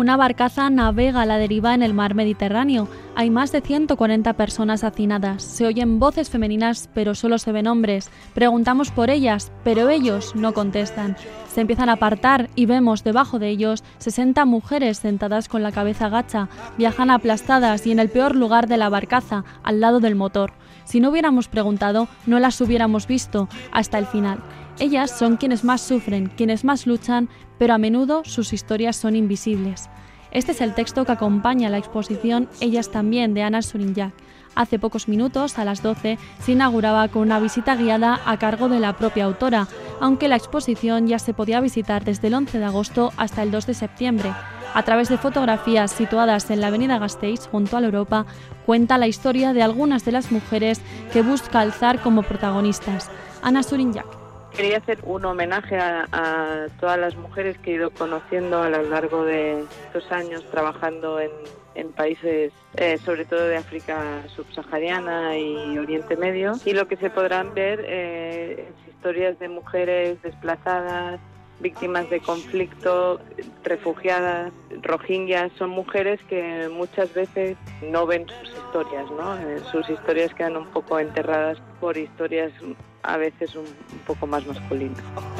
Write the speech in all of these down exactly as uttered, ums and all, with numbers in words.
Una barcaza navega a la deriva en el mar Mediterráneo. Hay más de ciento cuarenta personas hacinadas. Se oyen voces femeninas, pero solo se ven hombres. Preguntamos por ellas, pero ellos no contestan. Se empiezan a apartar y vemos debajo de ellos sesenta mujeres sentadas con la cabeza gacha. Viajan aplastadas y en el peor lugar de la barcaza, al lado del motor. Si no hubiéramos preguntado, no las hubiéramos visto hasta el final. Ellas son quienes más sufren, quienes más luchan, pero a menudo sus historias son invisibles. Este es el texto que acompaña la exposición Ellas también, de Anna Surinjak. Hace pocos minutos, a las doce, se inauguraba con una visita guiada a cargo de la propia autora, aunque la exposición ya se podía visitar desde el once de agosto hasta el dos de septiembre. A través de fotografías situadas en la avenida Gasteiz, junto a la Europa, cuenta la historia de algunas de las mujeres que busca alzar como protagonistas. Anna Surinjak. Quería hacer un homenaje a, a todas las mujeres que he ido conociendo a lo largo de estos años trabajando en, en países, eh, sobre todo de África subsahariana y Oriente Medio. Y lo que se podrán ver eh, es historias de mujeres desplazadas, víctimas de conflicto, refugiadas, rohingyas. Son mujeres que muchas veces no ven sus historias, ¿no? Eh, sus historias quedan un poco enterradas por historias a veces un, un poco más masculinas.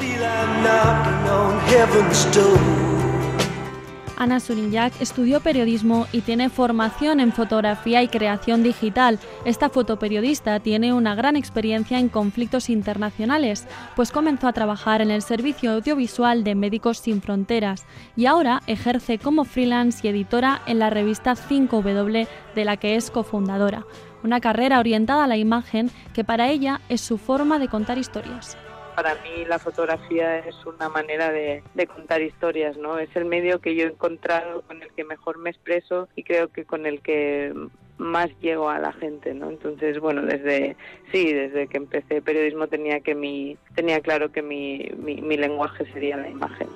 Anna Surinjak estudió periodismo y tiene formación en fotografía y creación digital. Esta fotoperiodista tiene una gran experiencia en conflictos internacionales, pues comenzó a trabajar en el servicio audiovisual de Médicos Sin Fronteras y ahora ejerce como freelance y editora en la revista cinco doble, de la que es cofundadora. Una carrera orientada a la imagen que para ella es su forma de contar historias. Para mí la fotografía es una manera de, de contar historias, ¿no? Es el medio que yo he encontrado con el que mejor me expreso y creo que con el que más llego a la gente, ¿no? Entonces, bueno, desde sí, desde que empecé periodismo tenía que mi tenía claro que mi, mi, mi lenguaje sería la imagen.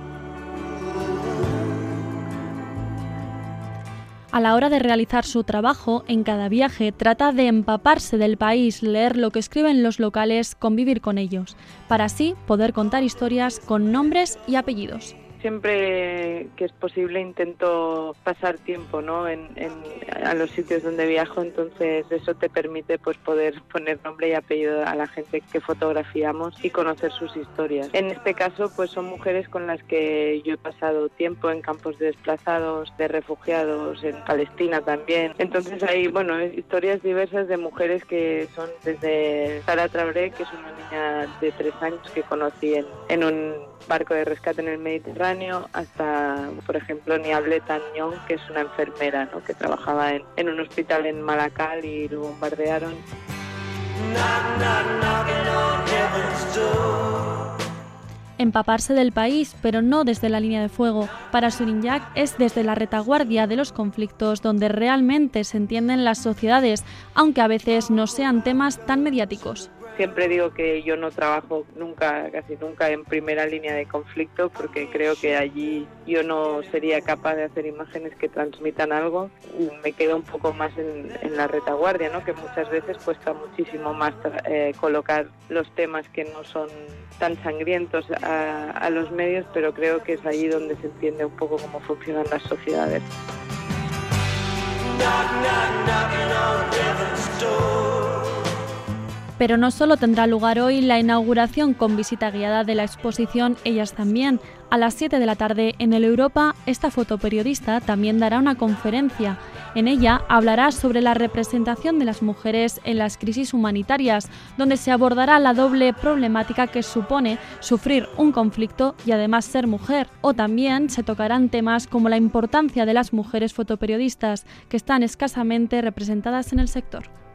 A la hora de realizar su trabajo, en cada viaje trata de empaparse del país, leer lo que escriben los locales, convivir con ellos, para así poder contar historias con nombres y apellidos. Siempre que es posible intento pasar tiempo, ¿no? en, en, a los sitios donde viajo, entonces eso te permite pues poder poner nombre y apellido a la gente que fotografiamos y conocer sus historias. En este caso pues son mujeres con las que yo he pasado tiempo en campos de desplazados, de refugiados, en Palestina también. Entonces hay bueno historias diversas de mujeres que son desde Sara Traoré, que es una niña de tres años que conocí en, en un barco de rescate en el Mediterráneo, hasta, por ejemplo, Niable Tañón, que es una enfermera, ¿no? que trabajaba en, en un hospital en Malacal y lo bombardearon. Empaparse del país, pero no desde la línea de fuego. Para Surinjak es desde la retaguardia de los conflictos donde realmente se entienden las sociedades, aunque a veces no sean temas tan mediáticos. Siempre digo que yo no trabajo nunca, casi nunca en primera línea de conflicto porque creo que allí yo no sería capaz de hacer imágenes que transmitan algo. Me quedo un poco más en, en la retaguardia, ¿no? Que muchas veces cuesta muchísimo más eh, colocar los temas que no son tan sangrientos a, a los medios, pero creo que es allí donde se entiende un poco cómo funcionan las sociedades. Pero no solo tendrá lugar hoy la inauguración con visita guiada de la exposición Ellas también. A las siete de la tarde en el Europa, esta fotoperiodista también dará una conferencia. En ella hablará sobre la representación de las mujeres en las crisis humanitarias, donde se abordará la doble problemática que supone sufrir un conflicto y además ser mujer. O también se tocarán temas como la importancia de las mujeres fotoperiodistas, que están escasamente representadas en el sector.